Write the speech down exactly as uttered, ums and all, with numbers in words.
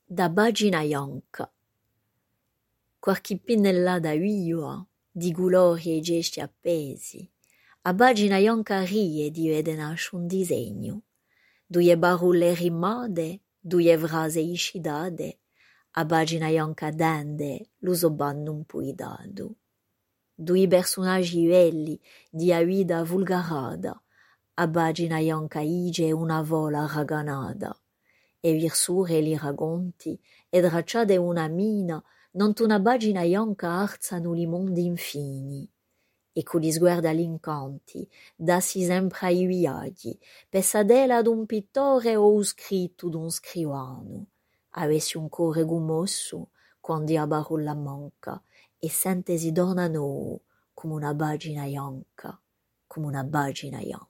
da pagina ionca. Qualche pinnellata viva di colori e gesti appesi, a pagina ionca rie di vede nasce un disegno, due barulle rimade, due frasi iscidate, a pagina ionca dende l'uso banno un puidado. Due personaggi belli di a vita vulgarada, a pagina ionca ige una vola raganada, e virsure li racconti, e tracciate una mina, non una pagina ionca arzano li mondi infini, e con gli sguardi all'incanti, dassi sempre ai viaggi, pesadela d'un pittore o scritto d'un scrivano, avessi un cuore commosso, quando a barulla manca, e sentesi donano come una pagina ionca, come una pagina ionca.